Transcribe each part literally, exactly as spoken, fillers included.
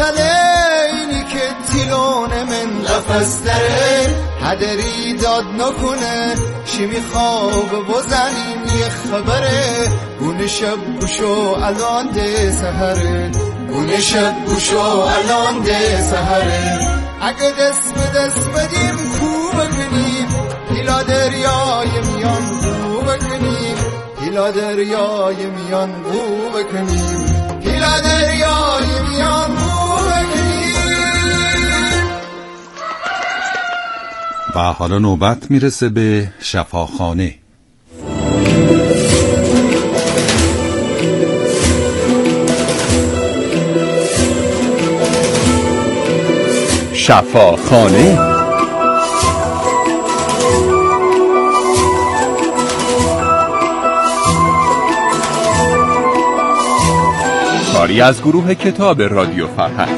تلینی که تیلون من لفظ داره هدری داد نکنه چی میخواب بزنیم یه خبره گونه شب گوشو الان ده سهره گونه شب گوشو الان ده سهره اگه دست به دست بدیم کو بکنیم پیلا دریای میان کو بکنیم پیلا دریای میان کو بکنیم پیلا دریای میان کو بکنیم. و حالا نوبت میرسه به شفاخانه. شفاخانه کاری از گروه کتاب رادیو فرهنگ.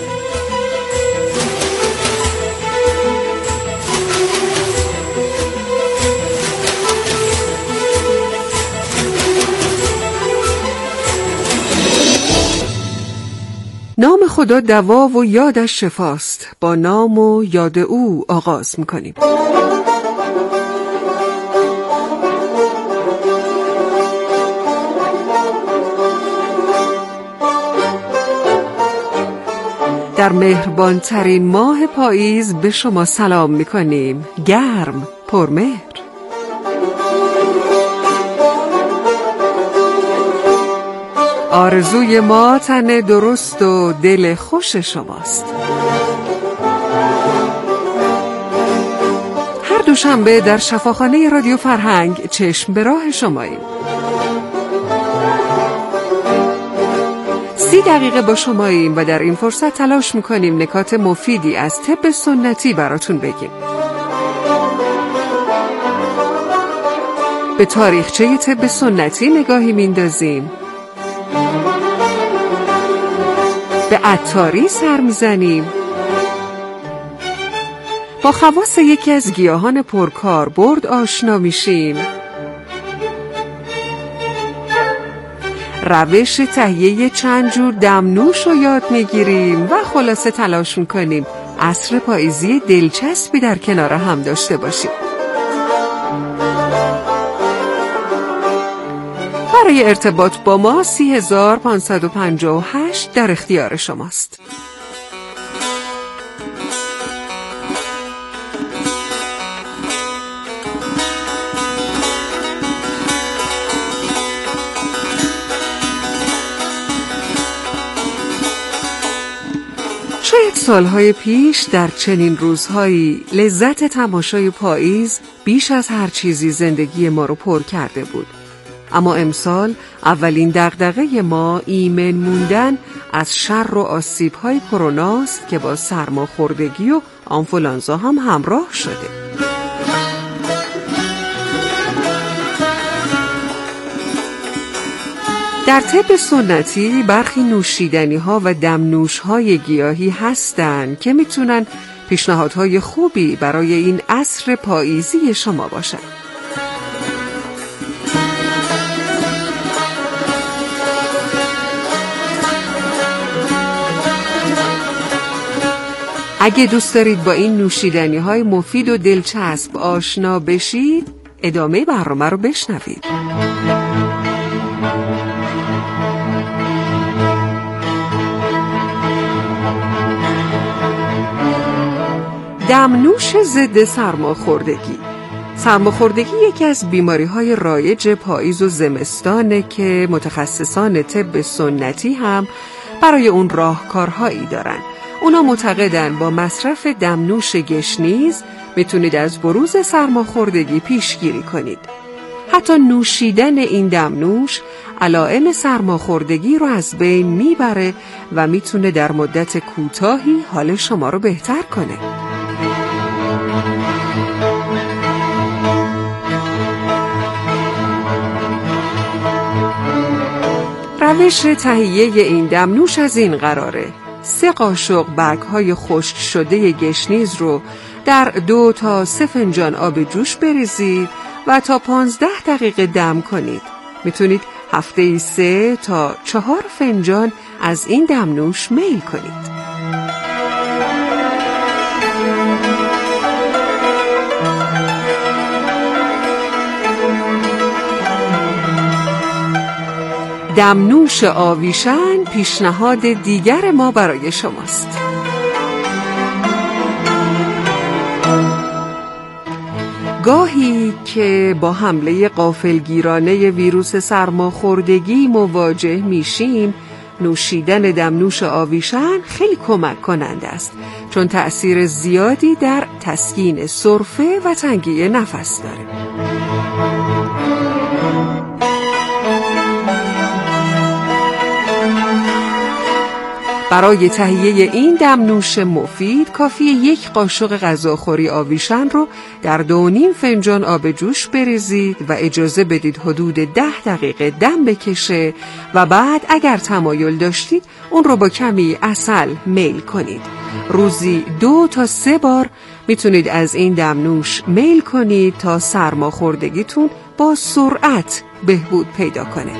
نام خدا دوا و یادش شفاست. با نام و یاد او آغاز میکنیم. در مهربان ترین ماه پاییز به شما سلام میکنیم. گرم، پرمهر. آرزوی ما تن درست و دل خوش شماست. هر دوشنبه در شفاخانه رادیو فرهنگ چشم به راه شماییم. سی دقیقه با شماییم و در این فرصت تلاش میکنیم نکات مفیدی از طب سنتی براتون بگیم. به تاریخچه طب سنتی نگاهی میندازیم، به عطاری سر میزنیم، با خواص یکی از گیاهان پرکاربرد آشنا میشیم، روش تهیه چند جور دمنوش رو یاد میگیریم و خلاصه تلاش میکنیم عصر پاییزی دلچسبی در کنار هم داشته باشیم. برای ارتباط با ما سی هزار پانصد و پنجاه و هشت در اختیار شماست. شاید سالهای پیش در چنین روزهایی لذت تماشای پاییز بیش از هر چیزی زندگی ما رو پر کرده بود. اما امسال اولین دغدغه ما ایمن موندن از شر و آسیب‌های کروناست که با سرماخوردگی و آنفولانزا هم همراه شده. در طب سنتی برخی نوشیدنی‌ها و دمنوش‌های گیاهی هستند که میتونن پیشنهادهای خوبی برای این عصر پاییزی شما باشن. اگه دوست دارید با این نوشیدنی‌های مفید و دلچسب آشنا بشید، ادامه برنامه رو بشنوید. دمنوش ضد سرماخوردگی. سرماخوردگی یکی از بیماری‌های رایج پاییز و زمستانه که متخصصان طب سنتی هم برای اون راهکارهایی دارن. اونا معتقدن با مصرف دمنوش گشنیز میتونید از بروز سرماخوردگی پیشگیری کنید. حتی نوشیدن این دمنوش علائم سرماخوردگی رو از بین میبره و میتونه در مدت کوتاهی حال شما رو بهتر کنه. روش تهیه این دمنوش از این قراره: سه قاشق برگ‌های خشک شده گشنیز رو در دو تا سه فنجان آب جوش بریزید و تا پانزده دقیقه دم کنید. میتونید هفته سه تا چهار فنجان از این دمنوش میل کنید. دمنوش آویشن پیشنهاد دیگر ما برای شماست. گاهی که با حمله غافلگیرانه ویروس سرماخوردگی مواجه میشیم، نوشیدن دمنوش آویشن خیلی کمک کننده است، چون تأثیر زیادی در تسکین سرفه و تنگی نفس داره. برای تهیه این دمنوش مفید کافیه یک قاشق غذاخوری آویشن رو در دو نیم فنجان آب جوش بریزید و اجازه بدید حدود ده دقیقه دم بکشه و بعد اگر تمایل داشتید اون رو با کمی عسل میل کنید. روزی دو تا سه بار میتونید از این دمنوش میل کنید تا سرماخوردگیتون با سرعت بهبود پیدا کنه.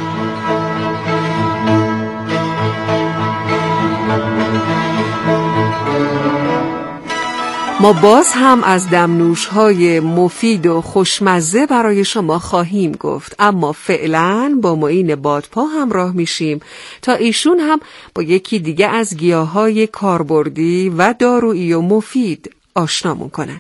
ما باز هم از دمنوش‌های مفید و خوشمزه برای شما خواهیم گفت، اما فعلاً با معین بادپا همراه میشیم تا ایشون هم با یکی دیگه از گیاهای کاربردی و دارویی و مفید آشنامون کنن.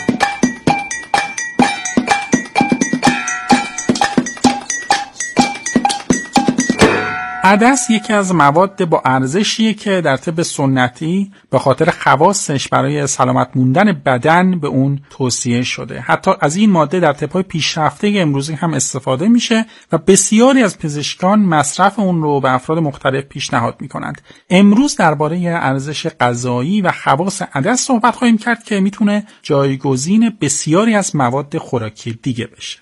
عدس یکی از مواد با ارزشیه که در طب سنتی به خاطر خواصش برای سلامت موندن بدن به اون توصیه شده. حتی از این ماده در طب‌های پیشرفته امروزی هم استفاده میشه و بسیاری از پزشکان مصرف اون رو به افراد مختلف پیشنهاد میکنند. امروز درباره ارزش غذایی و خواص عدس صحبت خواهیم کرد که میتونه جایگزین بسیاری از مواد خوراکی دیگه بشه.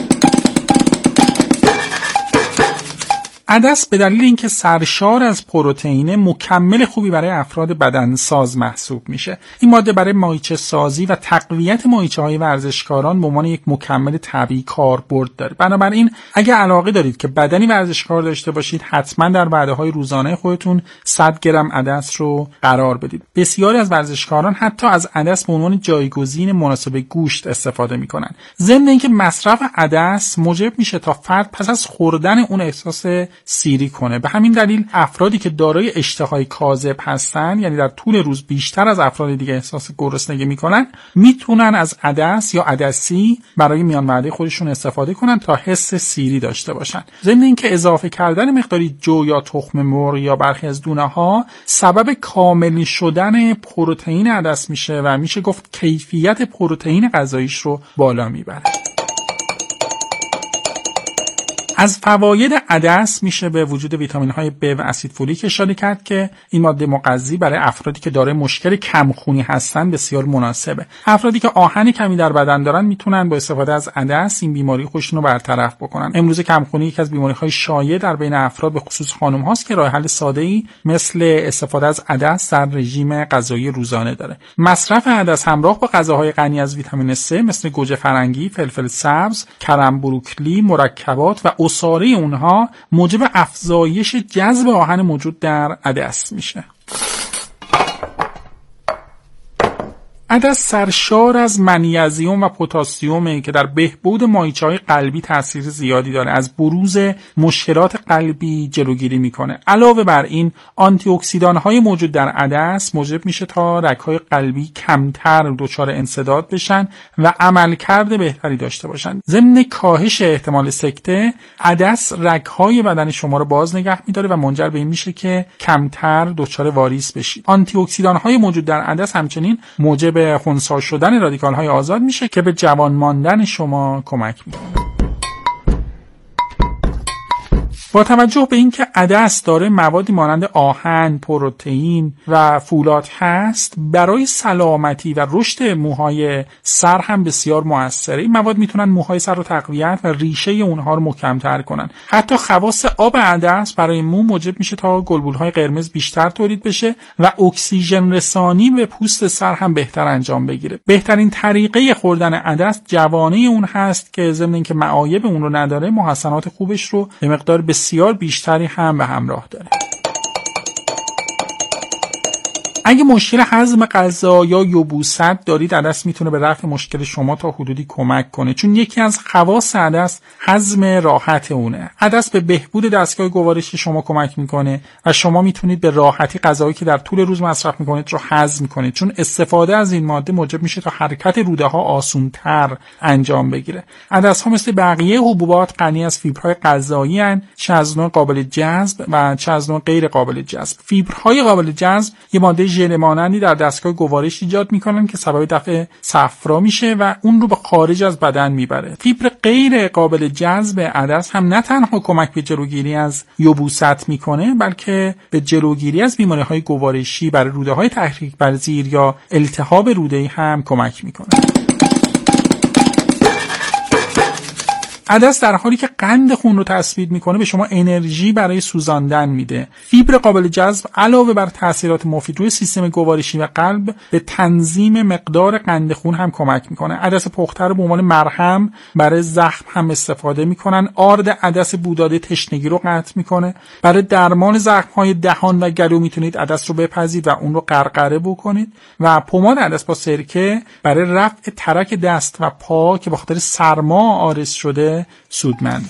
عدس به دلیل اینکه سرشار از پروتئین مکمل خوبی برای افراد بدنساز محسوب میشه. این ماده برای مایچه سازی و تقویت مایچه های ورزشکاران به عنوان یک مکمل طبیعی کاربرد داره. بنابراین اگه علاقه دارید که بدنی ورزشکار داشته باشید، حتما در وعده‌های روزانه خودتون صد گرم عدس رو قرار بدید. بسیاری از ورزشکاران حتی از عدس به عنوان جایگزین مناسب گوشت استفاده میکنن. ضمن اینکه مصرف عدس موجب میشه تا فرد پس از خوردن اون احساس سیری کنه. به همین دلیل افرادی که دارای اشتهای کاذب هستن، یعنی در طول روز بیشتر از افراد دیگه احساس گرسنگی میکنن، میتونن از عدس یا عدسی برای میان وعده خودشون استفاده کنن تا حس سیری داشته باشن. ضمن اینکه اضافه کردن مقداری جو یا تخم مرغ یا برخی از دونه ها سبب کامل شدن پروتئین عدس میشه و میشه گفت کیفیت پروتئین غذاییش رو بالا میبره. از فواید عدس میشه به وجود ویتامین‌های ب و اسید فولیک اشاره کرد که این ماده مغذی برای افرادی که دارای مشکل کمخونی هستن بسیار مناسبه. افرادی که آهن کمی در بدن دارن میتونن با استفاده از عدس این بیماری خودشون رو برطرف بکنن. امروز کمخونی یکی از بیماری‌های شایع در بین افراد به خصوص خانم هاست که راه حل ساده‌ای مثل استفاده از عدس در رژیم غذایی روزانه داره. مصرف عدس همراه با غذاهای غنی از ویتامین C مثل گوجه فرنگی، فلفل سبز، کرم بروکلی، مرکبات و عصاره اونها موجب افزایش جذب آهن موجود در عدس میشه. عدس سرشار از منیزیم و پتاسیمه که در بهبود مایچه‌های قلبی تاثیر زیادی داره. از بروز مشکلات قلبی جلوگیری میکنه. علاوه بر این آنتی اکسیدان‌های موجود در عدس موجب میشه تا رگ‌های قلبی کمتر دچار انسداد بشن و عملکرد بهتری داشته باشن. ضمن کاهش احتمال سکته، عدس رگ‌های بدن شما رو باز نگه می‌داره و منجر به این میشه که کمتر دچار واریس بشید. آنتی اکسیدان‌های موجود در عدس همچنین موجب به خنثی شدن رادیکال های آزاد میشه که به جوان ماندن شما کمک میکنه. با توجه به اینکه عدس داره موادی مانند آهن، پروتئین و فولاد هست، برای سلامتی و رشد موهای سر هم بسیار موثره. این مواد میتونن موهای سر رو تقویت و ریشه اونها رو محکم‌تر کنن. حتی خواص آب عدس برای مو موجب میشه تا گلبولهای قرمز بیشتر تولید بشه و اکسیژن رسانی به پوست سر هم بهتر انجام بگیره. بهترین طریقه خوردن عدس جوانه اون هست که ضمن اینکه معایب اون رو نداره، محسنات خوبش رو به مقدار بسیار بیشتری هم به همراه داره. اگه مشکل هضم غذا یا یبوست دارید، عدس میتونه به رفع مشکل شما تا حدودی کمک کنه، چون یکی از خواص عدس هضم راحت اونه. عدس به بهبود دستگاه گوارشی شما کمک میکنه و شما میتونید به راحتی غذایی که در طول روز مصرف میکنید رو هضم کنید، چون استفاده از این ماده موجب میشه تا حرکت روده ها آسان‌تر انجام بگیره. عدس ها مثل بقیه حبوبات غنی از فیبرهای غذایی ان، چه از نوع قابل جذب و چه از نوع غیر قابل جذب. فیبرهای قابل جذب یه ماده ژل مانندی در دستگاه گوارش ایجاد میکنن که سبب دفع صفرا میشه و اون رو به خارج از بدن میبره. فیبر غیر قابل جذب عدس هم نه تنها کمک به جلوگیری از یبوست میکنه، بلکه به جلوگیری از بیماری‌های گوارشی برای روده‌های تحریک پذیر یا التهاب روده‌ای هم کمک میکنه. عدس در حالی که قند خون رو تثبیت میکنه، به شما انرژی برای سوزاندن میده. فیبر قابل جذب علاوه بر تاثیرات مفید روی سیستم گوارشی و قلب، به تنظیم مقدار قند خون هم کمک میکنه. عدس پخته رو به عنوان مرهم برای زخم هم استفاده میکنن. آرد عدس بوداده تشنگی رو قطع میکنه. برای درمان زخم‌های دهان و گلو میتونید عدس رو بپزید و اون رو قرقره بکنید. و پماد عدس با سرکه برای رفع ترک دست و پا که به خاطر سرما عارض شده سودمند.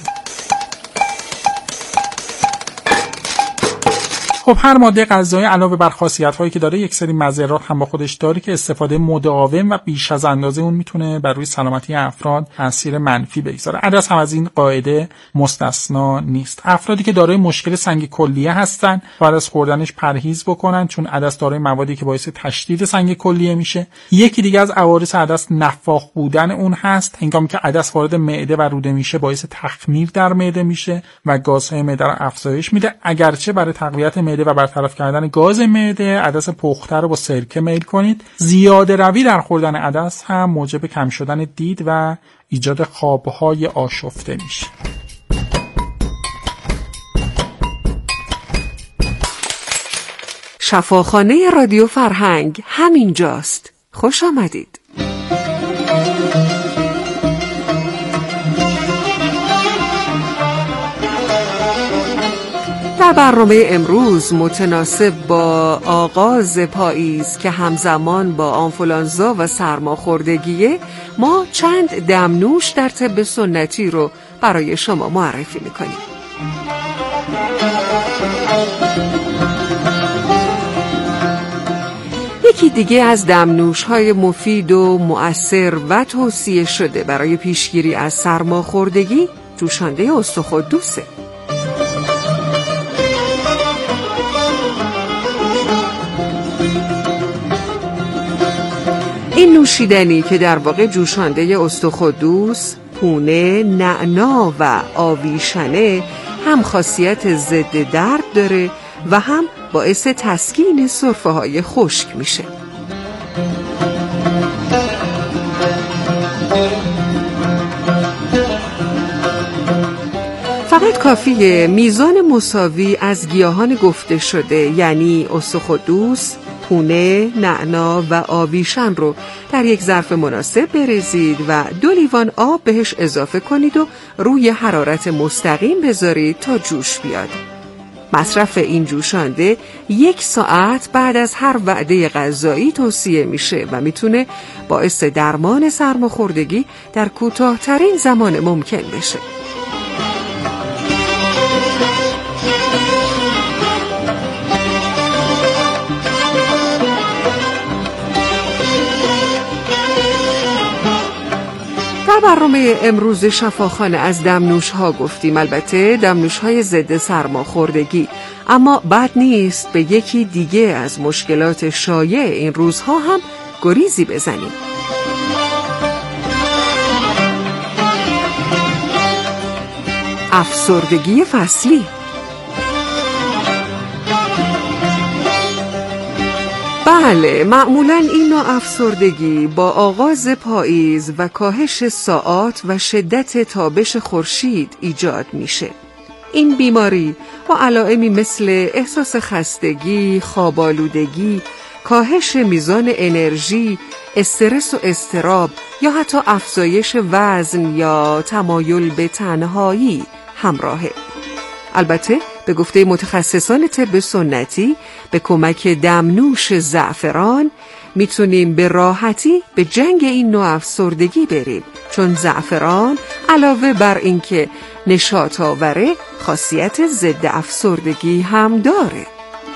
خب هر ماده غذایی علاوه بر خاصیت‌هایی که داره، یک سری مضرات هم با خودش داره که استفاده مداوم و بیش از اندازه اون میتونه بر روی سلامتی افراد تاثیر منفی بگذاره. عدس هم از این قاعده مستثنا نیست. افرادی که دارای مشکل سنگ کلیه هستن باید از خوردنش پرهیز بکنن، چون عدس دارای موادی که باعث تشدید سنگ کلیه میشه. یکی دیگه از عوارض عدس نفاخ بودن اون هست. هنگامی که عدس وارد معده و روده میشه، باعث تخمیر در معده میشه و گازهای معده رو افزایش میده. اگرچه برای تقویت معده و برطرف کردن گاز معده، عدس پخته رو با سرکه میل کنید. زیاده روی در خوردن عدس هم موجب کم شدن دید و ایجاد خوابهای آشفته میشه. شفاخانه رادیو فرهنگ همینجاست. خوش آمدید. در برنامه امروز متناسب با آغاز پاییز که همزمان با آنفولانزا و سرماخوردگیه، ما چند دمنوش در طب سنتی رو برای شما معرفی میکنیم. یکی دیگه از دمنوش‌های مفید و مؤثر و توصیه شده برای پیشگیری از سرماخوردگی جوشانده استخوان‌دوسه. این نوشیدنی که در واقع جوشانده استخوان‌دوس، پونه، نعنا و آویشنه هم خاصیت ضد درد داره و هم باعث تسکین سرفه‌های خشک میشه. فقط کافیه میزان مساوی از گیاهان گفته شده، یعنی استخوان‌دوس، پونه، نعنا و آویشن رو در یک ظرف مناسب بریزید و دو لیوان آب بهش اضافه کنید و روی حرارت مستقیم بذارید تا جوش بیاد. مصرف این جوشانده یک ساعت بعد از هر وعده غذایی توصیه میشه و میتونه باعث درمان سرماخوردگی در کوتاه‌ترین زمان ممکن بشه. در برنامه امروز شفاخانه از دمنوش ها گفتیم، البته دمنوش های ضد سرماخوردگی، اما بد نیست به یکی دیگه از مشکلات شایع این روزها هم گریزی بزنیم. افسردگی فصلی. بله، معمولاً این نوع افسردگی با آغاز پاییز و کاهش ساعات و شدت تابش خورشید ایجاد میشه. این بیماری با علائمی مثل احساس خستگی، خواب‌آلودگی، کاهش میزان انرژی، استرس و اضطراب یا حتی افزایش وزن یا تمایل به تنهایی همراهه. البته به گفته متخصصان طب سنتی به کمک دمنوش زعفران میتونیم به راحتی به جنگ این نوع افسردگی بریم، چون زعفران علاوه بر اینکه نشاط آوره خاصیت ضد افسردگی هم داره.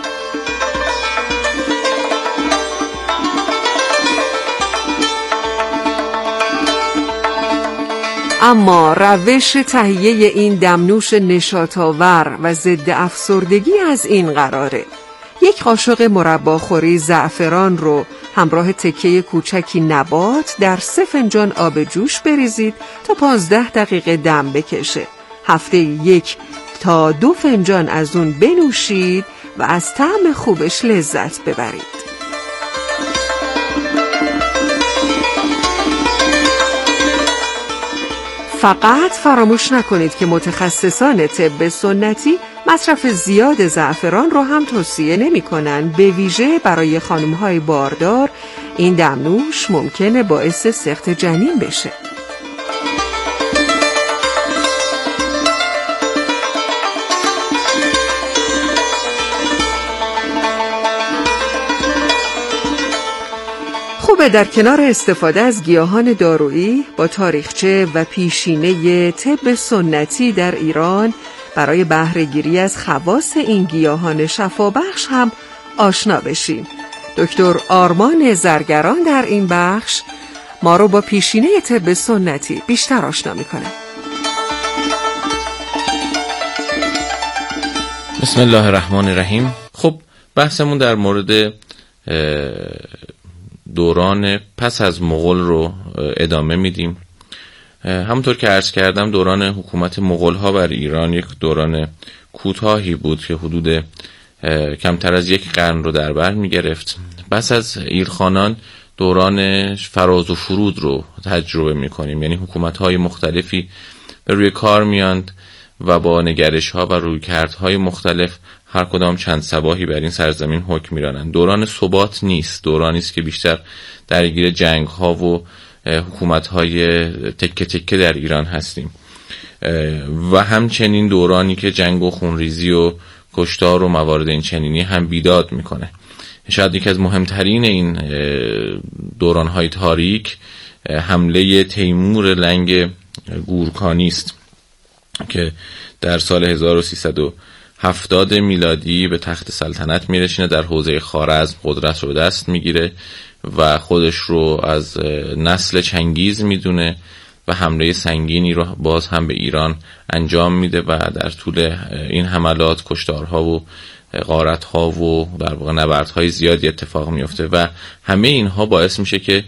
اما روش تهیه این دمنوش نشاط‌آور و ضد افسردگی از این قراره: یک قاشق مرباخوری زعفران رو همراه تکه کوچکی نبات در سه فنجان آب جوش بریزید تا پانزده دقیقه دم بکشه. هفته یک تا دو فنجان از اون بنوشید و از طعم خوبش لذت ببرید. فقط فراموش نکنید که متخصصان طب سنتی مصرف زیاد زعفران رو هم توصیه نمی کنن. به ویژه برای خانم‌های باردار این دمنوش ممکنه باعث سقط جنین بشه. خوبه در کنار استفاده از گیاهان دارویی با تاریخچه و پیشینه طب سنتی در ایران برای بهره‌گیری از خواص این گیاهان شفابخش هم آشنا بشیم. دکتر آرمان زرگران در این بخش ما رو با پیشینه طب سنتی بیشتر آشنا میکنه. بسم الله الرحمن الرحیم. خب بحثمون در مورد دوران پس از مغول رو ادامه میدیم. همونطور که عرض کردم دوران حکومت مغول ها بر ایران یک دوران کوتاهی بود که حدود کمتر از یک قرن رو در بر میگرفت. پس از ایرخانان دوران فراز و فرود رو تجربه میکنیم، یعنی حکومت های مختلفی به روی کار میاند و با نگرش ها و رویکردهای مختلف هر کدام چند صباحی بر این سرزمین حکم میرانند. دوران ثبات نیست، دورانی است که بیشتر درگیر جنگ ها و حکومت های تکه تکه در ایران هستیم و همچنین دورانی که جنگ و خونریزی و کشتار و موارد این چنینی هم بیداد میکنه. شاید یکی از مهمترین این دوران های تاریک حمله تیمور لنگ گورکانی است که در سال هزار و سیصد و هفتاد میلادی به تخت سلطنت میرسونه، در حوزه خوارزم قدرت رو دست میگیره و خودش رو از نسل چنگیز میدونه و حمله سنگینی رو باز هم به ایران انجام میده و در طول این حملات کشتارها و غارتها و در واقع نبردهای زیادی اتفاق میفته و همه اینها باعث میشه که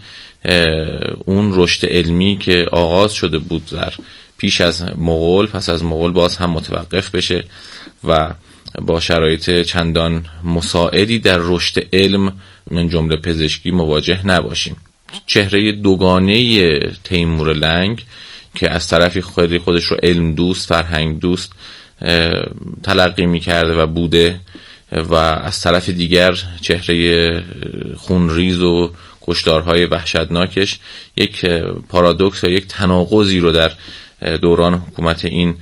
اون رشد علمی که آغاز شده بود در پیش از مغول پس از مغول باز هم متوقف بشه و با شرایط چندان مساعدی در رشد علم من جمله پزشکی مواجه نباشیم. چهره دوگانه تیمور لنگ که از طرفی خودی خودش رو علم دوست، فرهنگ دوست تلقی می‌کرده و بوده و از طرف دیگر چهره خونریز و کشتارهای وحشتناکش یک پارادوکس و یک تناقضی رو در دوران حکومت این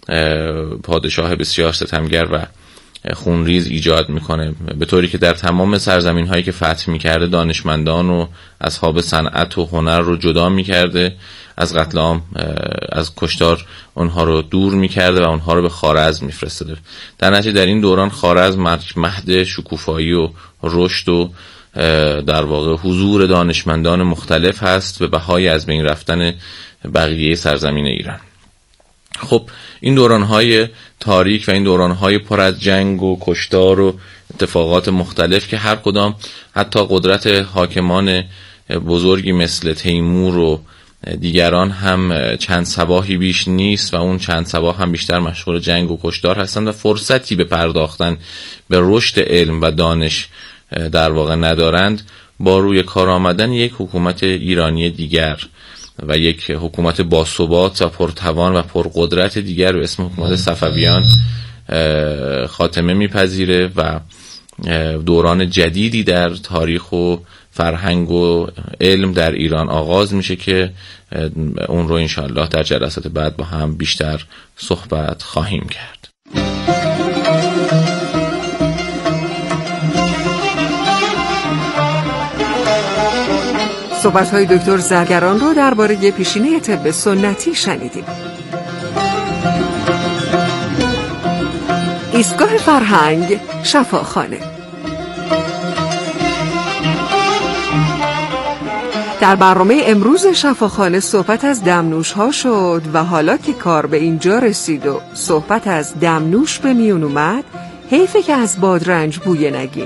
پادشاه بسیار ستمگر و خونریز ایجاد میکنه، به طوری که در تمام سرزمین هایی که فتح میکرده دانشمندان و اصحاب صنعت و هنر رو جدا میکرده، از قتل عام از کشتار اونها رو دور میکرده و اونها رو به خوارزم میفرستاده. در نتیجه در این دوران خوارزم مهد شکوفایی و رشد و در واقع حضور دانشمندان مختلف هست به بهای از بین رفتن بقیه سرزمین ایران. خب این دوران‌های تاریک و این دوران‌های پر از جنگ و کشتار و اتفاقات مختلف که هر کدام حتی قدرت حاکمان بزرگی مثل تیمور و دیگران هم چند صباحی بیش نیست و اون چند صباح هم بیشتر مشغول جنگ و کشتار هستند و فرصتی به پرداختن به رشد علم و دانش در واقع ندارند، با روی کار آمدن یک حکومت ایرانی دیگر و یک حکومت باثبات و پرتوان و پرقدرت دیگر به اسم حکومت صفویان خاتمه میپذیره و دوران جدیدی در تاریخ و فرهنگ و علم در ایران آغاز میشه که اون رو انشاءالله در جلسات بعد با هم بیشتر صحبت خواهیم کرد. صحبت‌های دکتر زرگران رو درباره پیشینه طب سنتی شنیدیم. ایستگاه فرهنگ، شفاخانه. در برنامه امروز شفاخانه صحبت از دمنوش ها شد و حالا که کار به اینجا رسید و صحبت از دمنوش به میون اومد، حیفه که از بادرنج بوی نگیم.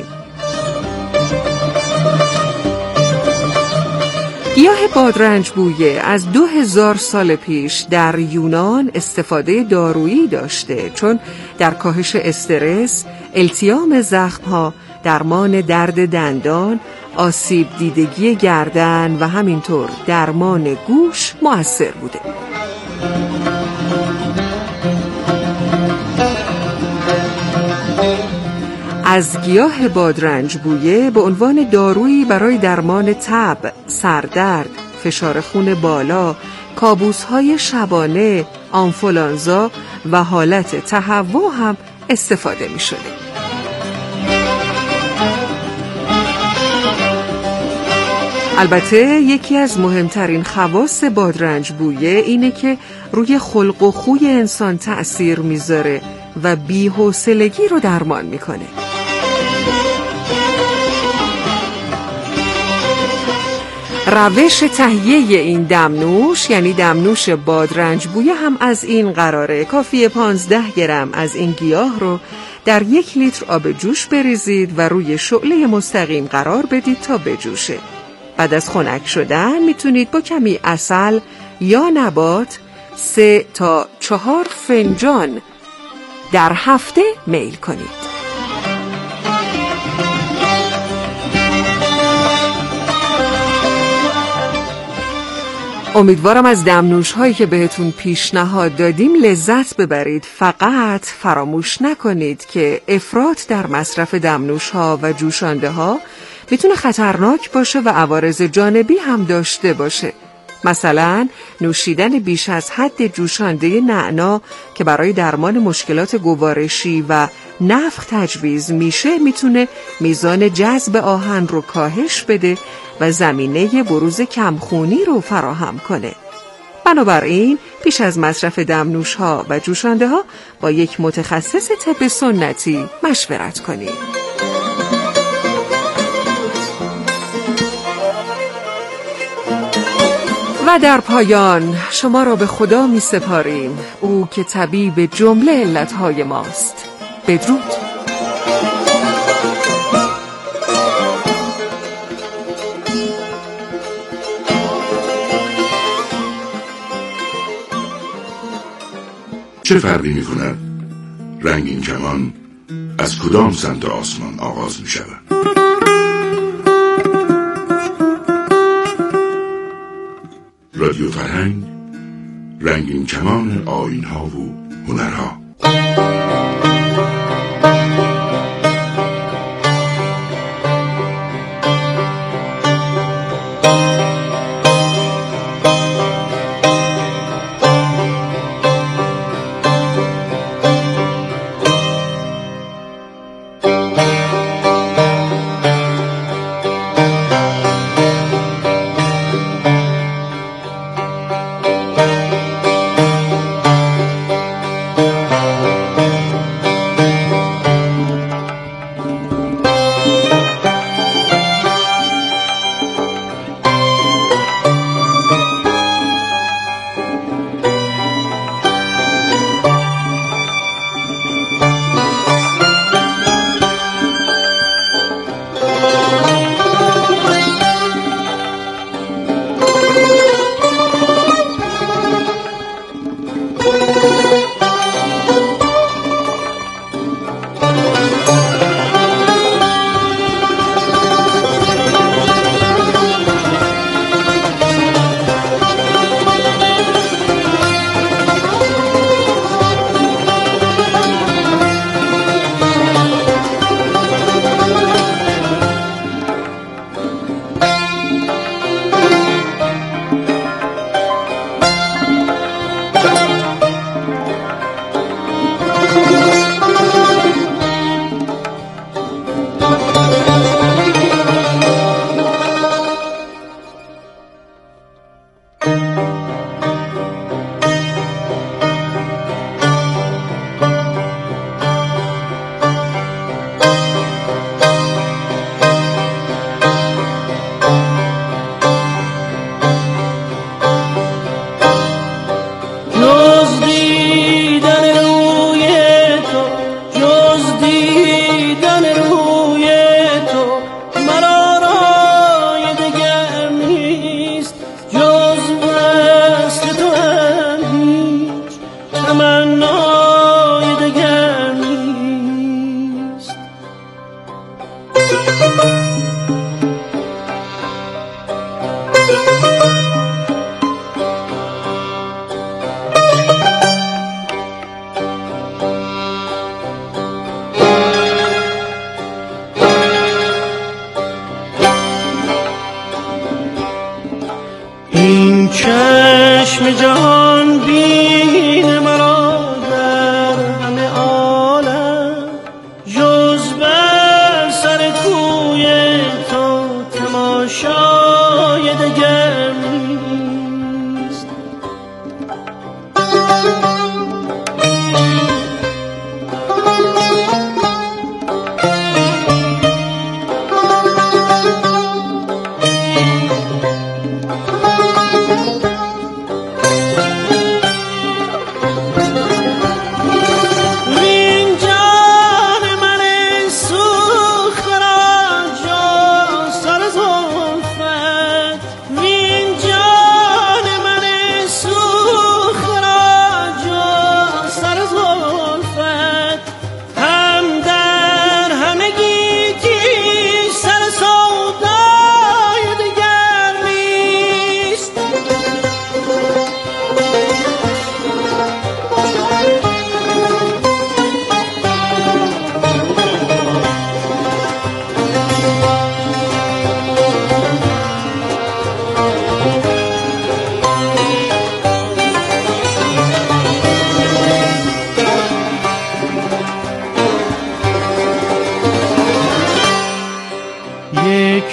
گیاه بادرنج بویه از دو هزار سال پیش در یونان استفاده دارویی داشته، چون در کاهش استرس، التیام زخم‌ها، درمان درد دندان، آسیب دیدگی گردن و همینطور درمان گوش مؤثر بوده. از گیاه بادرنج بویه به عنوان دارویی برای درمان تب، سردرد، فشار خون بالا، کابوس‌های شبانه، آنفولانزا و حالت تهوع هم استفاده می‌شده. البته یکی از مهمترین خواص بادرنج بویه اینه که روی خلق و خوی انسان تأثیر میذاره و بی‌حوصلگی رو درمان میکنه. روش تهیه این دمنوش یعنی دمنوش بادرنج بویه هم از این قراره. کافیه پانزده گرم از این گیاه رو در یک لیتر آب جوش بریزید و روی شعله مستقیم قرار بدید تا بجوشه. بعد از خنک شدن میتونید با کمی عسل یا نبات سه تا چهار فنجان در هفته میل کنید. امیدوارم از دمنوش هایی که بهتون پیشنهاد دادیم لذت ببرید. فقط فراموش نکنید که افراط در مصرف دمنوش ها و جوشانده ها میتونه خطرناک باشه و عوارض جانبی هم داشته باشه. مثلا نوشیدن بیش از حد جوشانده نعنا که برای درمان مشکلات گوارشی و نفخ تجویز میشه میتونه میزان جذب آهن رو کاهش بده و زمینه بروز کمخونی رو فراهم کنه. بنابراین پیش از مصرف دمنوش ها و جوشانده ها با یک متخصص طب سنتی مشورت کنید. و در پایان شما را به خدا می سپاریم، او که طبیب جمله علتهای ماست. بدرود. چه فرقی می کند رنگین کمان از کدام سمت آسمان آغاز می شود؟ رادیو فرهنگ، رنگین کمان آیین‌ها و هنرها.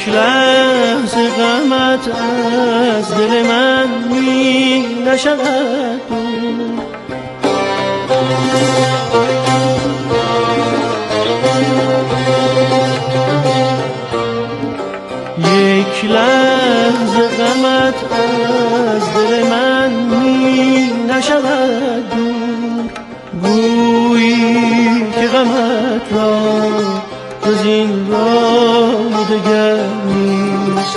یک لحظه غمت از دل من می نشود دور. یک لحظه غمت از دل من می نشود دور. گویی که غمت را جز این راه دگر نیست.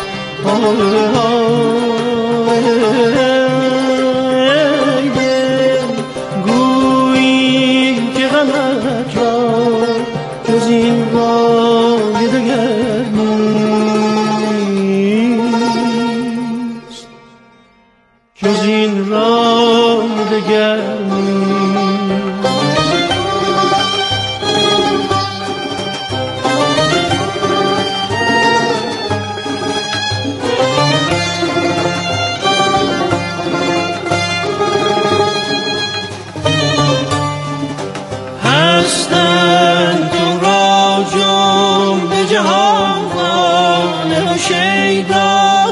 گویی که غمت را جز این راه دگر نیست. جز این راه دگر نیست. هستند تو را جمله جهان و شیدا،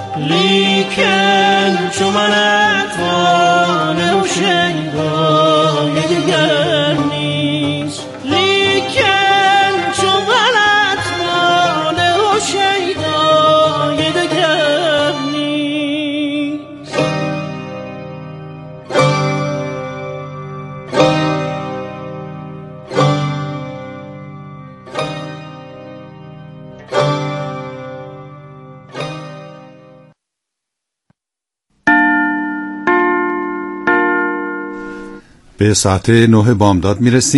لیکن چو منت وانه و شیدای دیگر نیست. لیکن چو منت وانه و شیدای دیگر نیست. به ساعت نه بامداد میرسیم.